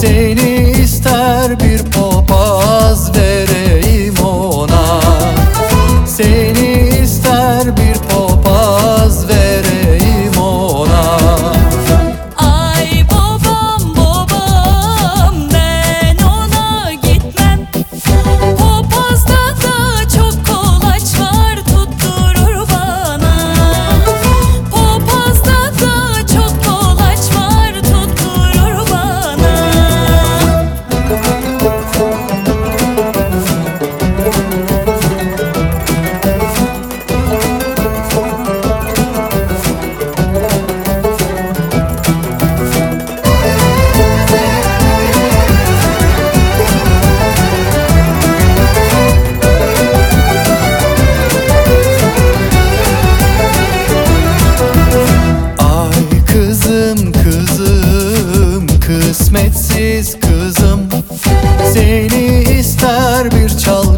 Seni ister bir papaz vereyim ona. Seni ister bir papaz vereyim ona. Ay babam babam, ben ona gitmem. Papazda da çok kolaç var, tutturur bana. Papazda da çok kolaç var, tutturur bana. Ay kızım kızım, kısmetsiz kızım, seni ister bir çal